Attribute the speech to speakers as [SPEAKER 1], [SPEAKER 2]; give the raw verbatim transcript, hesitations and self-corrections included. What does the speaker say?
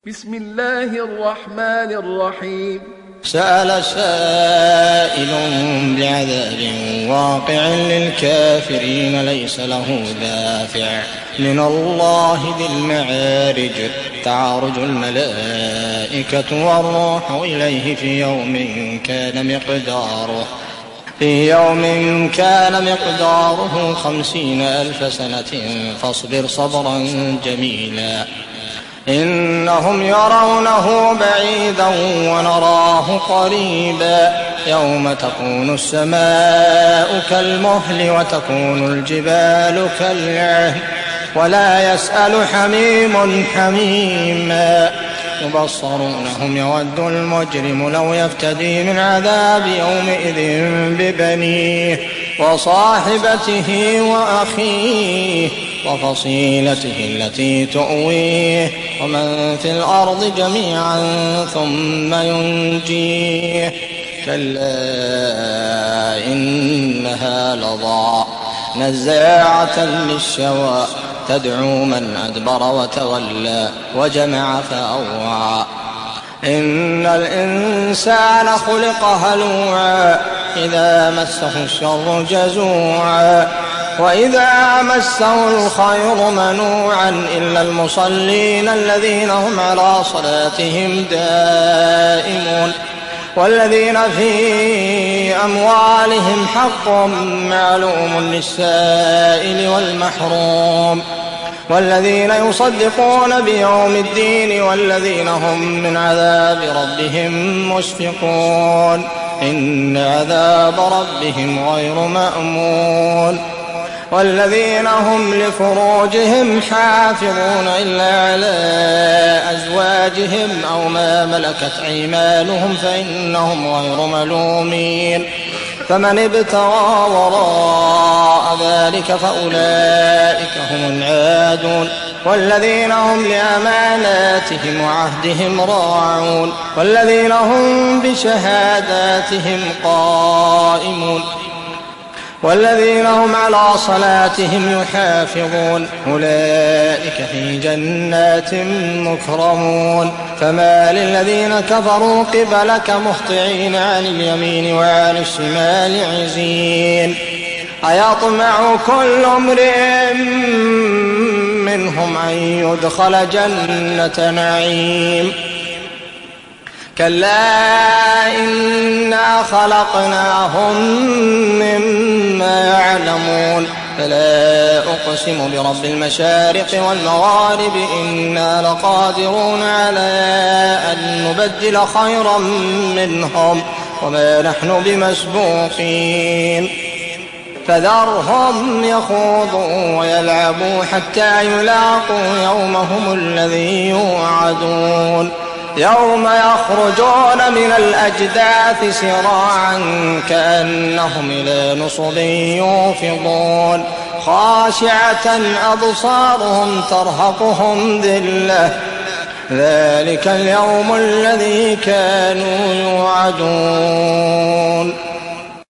[SPEAKER 1] بسم الله الرحمن الرحيم.
[SPEAKER 2] سأل سائل بعذاب واقع للكافرين ليس له دافع من الله ذي المعارج تعرج الملائكة والروح إليه في يوم كان مقداره في يوم كان مقداره خمسين ألف سنة فاصبر صبرا جميلا إنهم يرونه بعيدا ونراه قريبا يوم تكون السماء كالمهل وتكون الجبال كالعهن ولا يسأل حميم حميما يبصرونهم يود المجرم لو يفتدي من عذاب يومئذ ببنيه وصاحبته وأخيه وفصيلته التي تؤويه ومن في الأرض جميعا ثم ينجيه كلا إنها لظى نزاعة للشوى تدعو من أدبر وتولى وجمع فأوعى إن الإنسان خلق هلوعا إذا مسه الشر جزوعا وإذا مسه الخير منوعا إلا المصلين الذين هم على صلاتهم دائمون والذين في أموالهم حق معلوم للسائل والمحروم والذين يصدقون بيوم الدين والذين هم من عذاب ربهم مشفقون إن عذاب ربهم غير مأمون والذين هم لفروجهم حافظون إلا على أزواجهم أو ما ملكت أيمانهم فإنهم غير ملومين فمن ابتغى وراء ذلك فأولئك هم العادون والذين هم لأماناتهم وعهدهم راعون والذين هم بشهاداتهم قائمون والذين هم على صلاتهم يحافظون أولئك في جنات مكرمون فما للذين كفروا قبلك مهطعين عن اليمين وعن الشمال عزين أيطمع كل امرئ منهم أن يدخل جنة نعيم كلا إنا خلقناهم مما يعلمون فلا أقسم برب المشارق والمغارب إنا لقادرون على أن نبدل خيرا منهم وما نحن بمسبوقين فذرهم يخوضوا ويلعبوا حتى يلاقوا يومهم الذي يوعدون يوم يخرجون من الأجداث سراعا كأنهم إلى نصب يوفضون خاشعة أبصارهم ترهقهم ذلة ذلك اليوم الذي كانوا يوعدون.